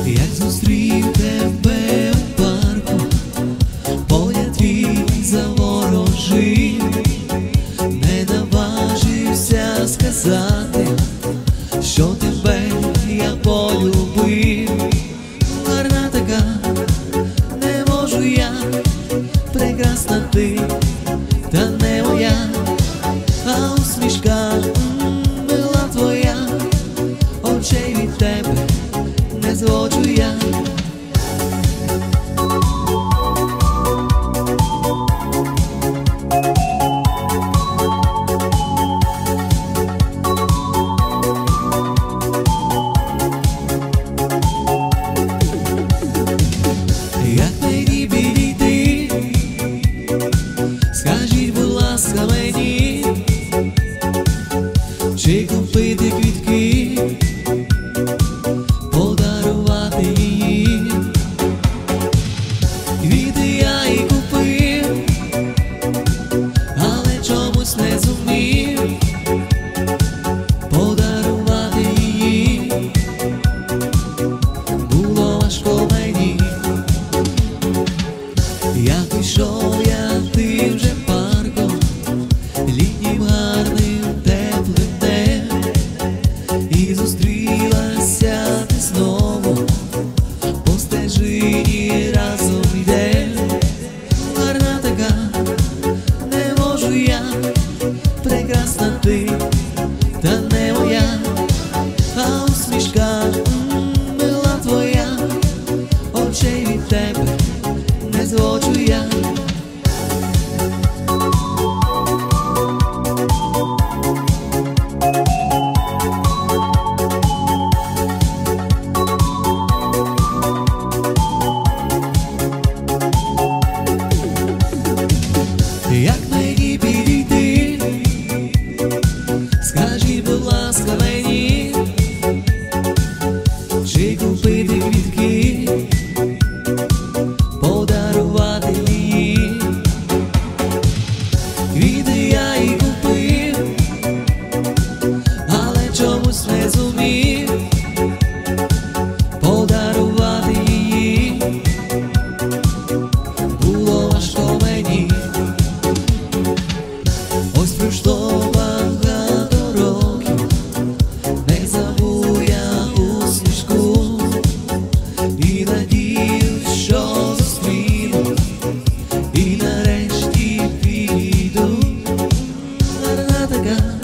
як зустрів тебе у парку, погляд твій заворожив, не наважився сказати, що тебе я полюбив. Гарна така, не можу я, прекрасна ти, та не моя, а усмішка мила твоя, очей від тебе не зводжу я. Як мені підійти, скажіть, будь ласка, мені, чи купити квітки, подарувати її? Квіти я і купив, але чомусь не зумів подарувати її. Було важко мені. Я пішов, я ти вже парком, літнім гарним теплим днем, і зустрілася ти знову, по стежині разом йдем. Гарна така, не можу я, прекрасна ти, та не моя, а усмішка мила твоя, очей від тебе не зводжу я. Як мені підійти, скажіть, будь ласка, мені, чи купити квітки, подарувати її? Квіти я і купив, але чомусь не зумів подарувати її. Було важко мені. Ось пройшло багато років, не забув я усмішку і надію, що зустріну, і нарешті піду. Гарна така,